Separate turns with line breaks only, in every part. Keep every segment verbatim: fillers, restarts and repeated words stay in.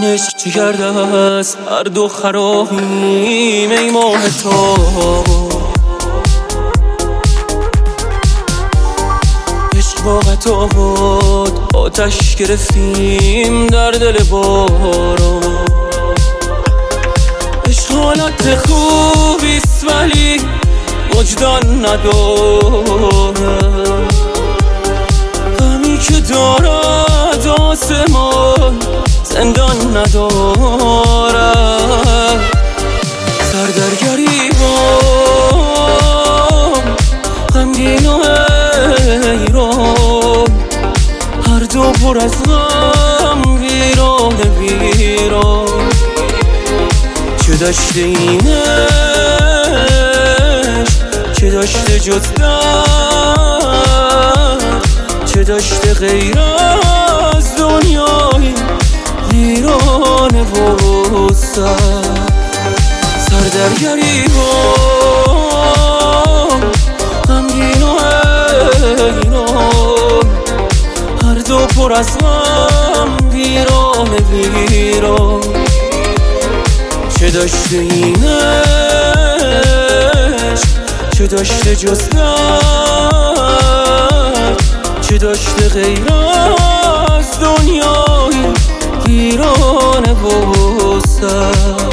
عشق چی کرده است هر دو خرابیم ای ماه تو. عشق با قطع بود آتش گرفتیم در دل باران. عشق حالت خوبیست ولی وجدان نداره، غمی که دارد آسمان زندان نداره. سر در گریبان غمگین و حیران، هر دو پر از غم ویران ویران. چه داشته این عشق چه داشته جز درد، چه داشته غیر از دنیای ویرانه و سر. سر در گریبان غمگین و حیران، هر دو پر از غم ویرانه ویران. چه داشته این عشق چه داشته جز درد، چه داشته غیر از دنیای ویرانه و سر.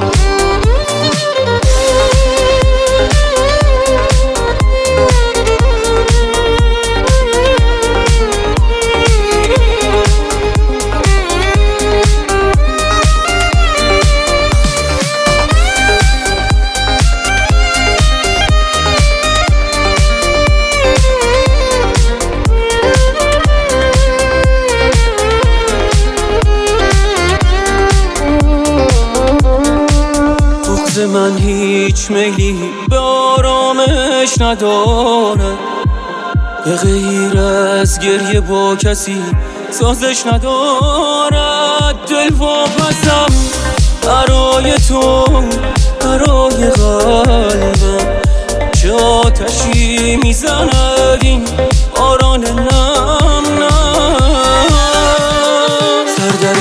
من هیچ میلی به آرامش نداره، به غیر از گریه با کسی سازش ندارد. دل واپسم برای تو برای قلبم، چه آتشی میزند این باران نم نم. سر در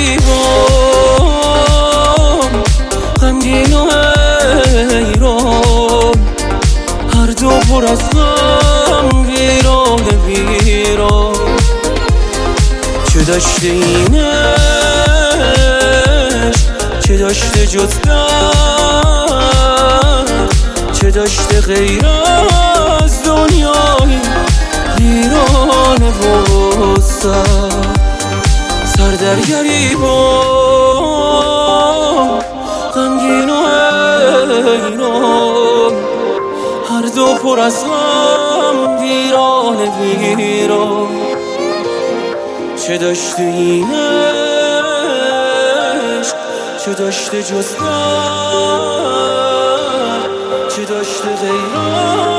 گریبان غمگین و حیران، هر دو پر از غم ویران ویران. چه داشته این عشق چه داشته جز درد، چه داشته غیر از دنیای ویرانه و سر. سر در گریبان غمگین و حیران، هر دو پر از غم ویرانه ویران. چه داشته این عشق چه داشته جز درد، چه داشته غیر